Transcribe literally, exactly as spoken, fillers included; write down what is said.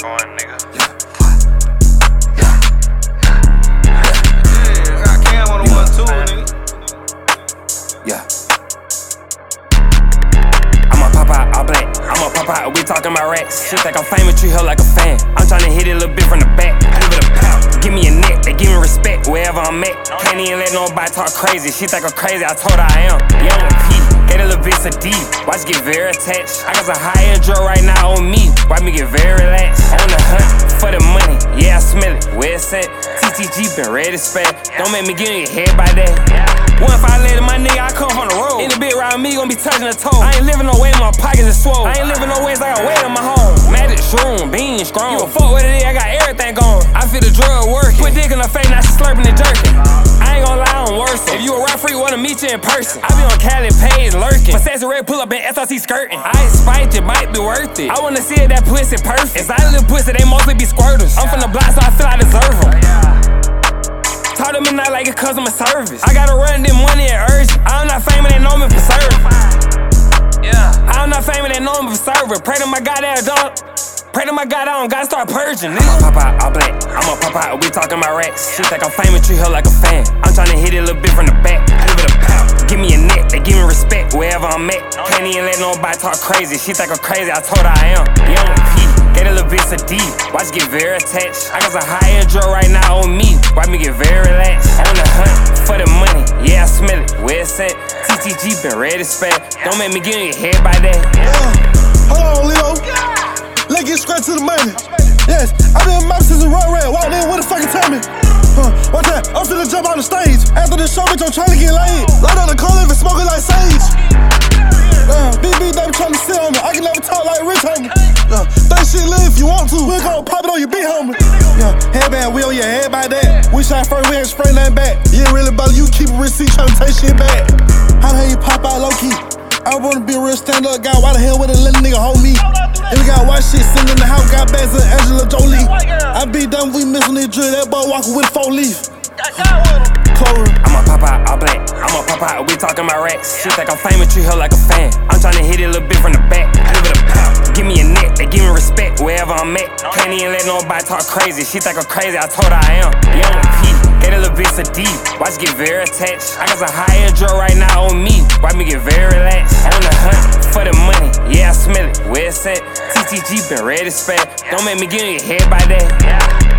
going, nigga. Yeah. Yeah. Yeah, I got Cam on the Yeah. one too, nigga. Yeah. I'ma pop out all black. I'ma pop out, we talking about racks. She think I'm famous, treat her like a fan. I'm tryna hit it a little bit from the back. Give it a pound. Give me a neck, they give me respect wherever I'm at. Can't even let nobody talk crazy. She think I'm crazy, I told her I am. Young P, get a little bit of D. Watch get very attached. I got some high end drug right now on me. Watch me get very relaxed. On the hunt for the money, yeah, I smell it. Where it's at? T T G been ready to spare. Don't make me get in your head by that. One if I let my nigga, I come from the road. Any bit around me, gon' be touching the toe. I ain't living no way, my pockets is swole. I ain't living no ways, I got weight in my home. Magic shroom, bean strong. You a fuck with it, I got everything going. I feel the drug working. Put dick in her face, now she slurping and jerking. I ain't gon' lie, I'm worse. If you a rap freak, wanna meet you in person. I be on Cali page lurking. My sassy red pull up in S R C skirting. I spite it, might be worth it. I wanna see if that pussy perfect. Inside little pussy, they mostly be squirters. I'm from the block, so I feel I deserve them. Talk to me not like a customer service. I gotta run this money and urgent. I'm not famous, they know me for serving. Yeah. I'm not famous, they know me for serving. Pray to my God that I don't. Pray to my God I don't gotta start purging, nigga. I'ma pop out all black. I'ma pop out, we talking about racks. She think I'm famous, treat her like a fan. I'm tryna hit it a little bit from the back. Give it a pound. Give me a neck, they give me respect wherever I'm at. Can't even let nobody talk crazy. She think I'm crazy, I told her I am. Young P, get a little bit of D. Watch get very attached. I got some high end drug right now on me. Watch me get very relaxed. On the hunt for the money, yeah, I smell it. Where it's at? T T G been ready to spare. Don't make me get in your head by that. Uh, hold on, Leo. Let's get straight to the money. Yes, I've been in my since a road red. Walked in with a fucking tummy. Huh, what's that? I'm finna jump on the stage. After the show, bitch, I'm tryna get laid. Light on the corner and smoking like sage. Uh, big big baby tryna sit on me. I can never talk like rich homie. Uh, that shit lit if you want to. We're gon' pop it on your big homie. Yeah, headband, we on your head by that. We shot first, we ain't spray nothing back. You ain't really bother, you keep a receipt tryna take shit back. How the hell you pop out low key? I wanna be a real stand-up guy. Why the hell would a little nigga hold me? And we got white shit sitting in the house, got bags of Angela Jolie. I be done, we missing this drill. That boy walking with four leaf. Clover. I'ma pop out all black. I'ma pop out, we talking about racks. She think I'm famous, treat her like a fan. I'm tryna hit it a little bit from the back. Give it a pound. Give me a neck, they give me respect wherever I'm at. Can't even let nobody talk crazy. She think I'm crazy, I told her I am. Young P, get a little bit of D. Watch get very attached. I got some high end drug right now on me. Watch me get very relaxed. On the hunt for the money, yeah, I smell it. Where it's at? T T G been ready to spare. Don't make me get in your head by that.